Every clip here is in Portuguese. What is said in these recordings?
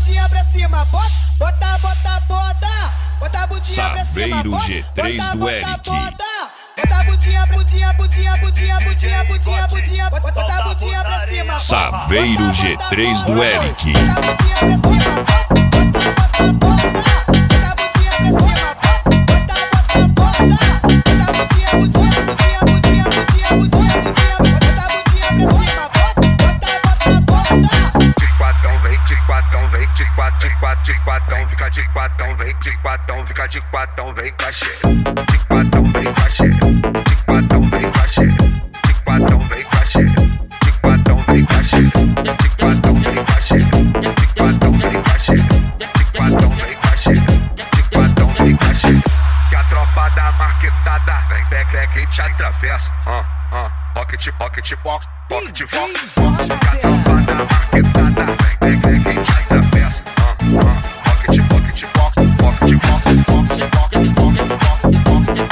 bundinha pra cima, bota, bota, bota, bota. Bota a bundinha pra cima, Saveiro bota, G3 bota, do bota, Eric. bota. Bota a bundinha, bundinha, bundinha, bundinha, bundinha, bundinha, bundinha. Bota a bundinha pra cima. Saveiro G3 do Eric. Bota a bundinha pra cima, bota, bota, bota, bota. Bota a bundinha pra cima, bota, bota, bota. Bota a bundinha, bundinha, bundinha, bundinha, bundinha, bundinha, bundinha. Bota a bundinha pra cima, bota, bota, bota. Tic-quatão, vem, tic-quatão, vem, tic-quatão, tic-quatão, fica tic-quatão, vem, tic-quatão, fica tic-quatão, vem, cachê. Tic-quatão, vem, cachê. Tic-quatão, vem, cachê. Tic-quatão, vem, cachê. Tic-quatão, vem, cachê. Tic-quatão, vem, cachê. Tic-quatão, vem, cachê. Tic-quatão, vem, cachê. Tic-quatão, vem, cachê. Que a tropa da marquetada vem, pega e te atravessa. Pocket, pocket, pocket, pocket, pocket, pocket. Que a tropa da marquetada vem, pega e te atravessa. Pocket, pocket, pocket, pocket, pocket, pocket, pocket, pocket, pocket, pocket, pocket,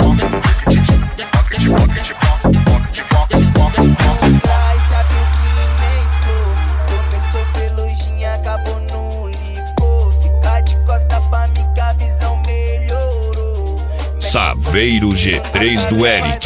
pocket, pocket, pocket, pocket, pocket. Vai, sabe o que inventou? Começou pelo gin, acabou no licor. Ficar de costa pra mim que a visão melhorou. Saveiro G3 do Eric.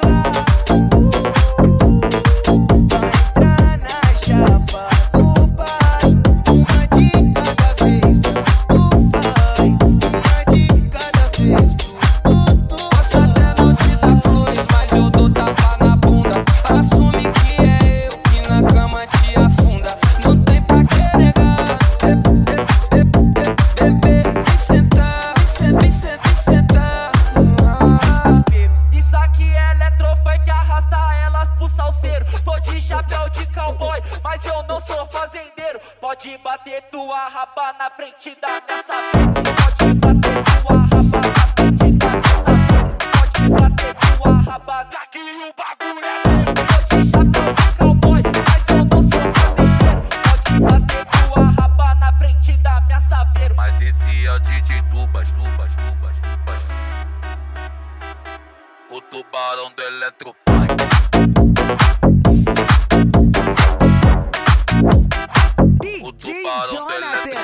Mas eu não sou fazendeiro. Pode bater tua raba na frente da minha saveira. Pode bater tua raba na frente da minha saveira. Pode bater tua raba, que o bagulho é doido. Tô de chapéu de cowboy, mas eu não sou fazendeiro. Pode bater tua raba na frente da minha saveira. Mas esse é o DJ Tubas, Tubas, Tubas, Tubas. O tubarão do Eletrofunk. O tubarão do Eletrofunk.